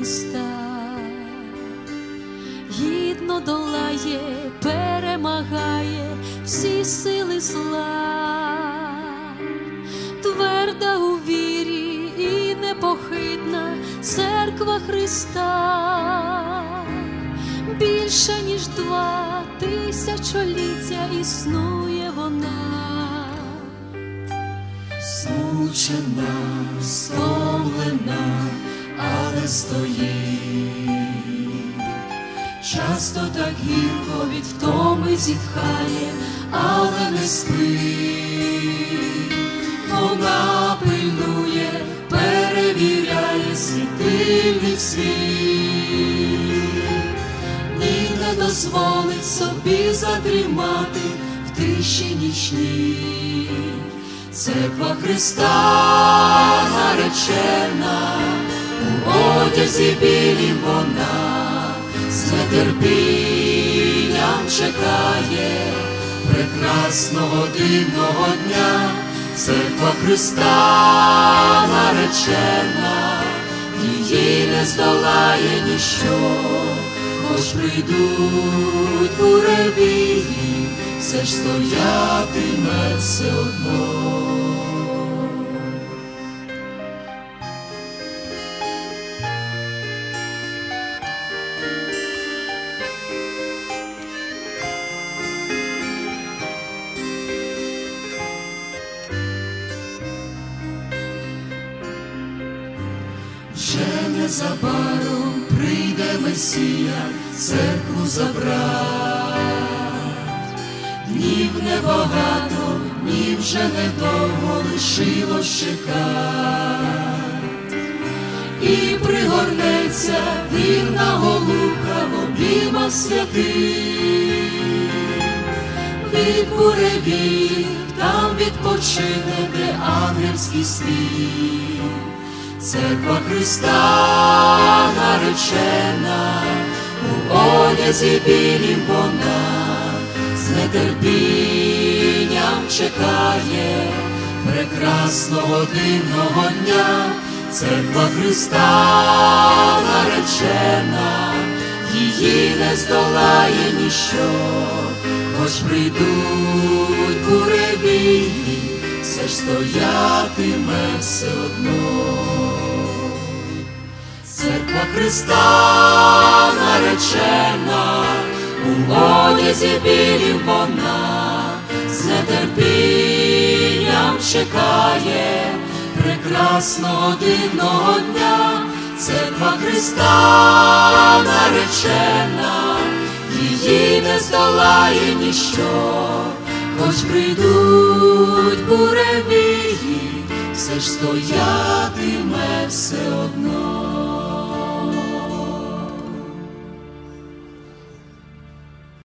Христа, гідно долає, перемагає всі сили зла, тверда у вірі і непохитна церква Христа. Більше ніж 2000 існує вона, змучена, стомлена, але стоїть. Часто так гірко від втоми зітхає, але не спить. Вона пильнує, перевіряє світильник свій, ні не дозволить собі задрімати в тиші нічній. Церква Христа наречена, у одязі білім вона з нетерпінням чекає прекрасного дивного дня. Церква Христа наречена, її не здолає ніщо, хоч прийдуть буревії, все ж стоятиме все одно. Вже незабаром прийде Месія церкву забрать. Днів небагато, днів вже недовго лишилось чекать. І пригорнеться вірна голубка в обіймах святих. Від буревів там відпочине, де ангельський світ. Церква Христа наречена, у одязі білім вона з нетерпінням чекає прекрасного дивного дня. Церква Христа наречена, її не здолає ніщо, хоч прийдуть буревії, все ж стоятиме все одно. Церква Христа наречена, у одязі білім вона з нетерпінням чекає прекрасного дивного дня. Церква Христа наречена, її не здолає ніщо, хоч прийдуть буревії, все ж стоятиме все одно.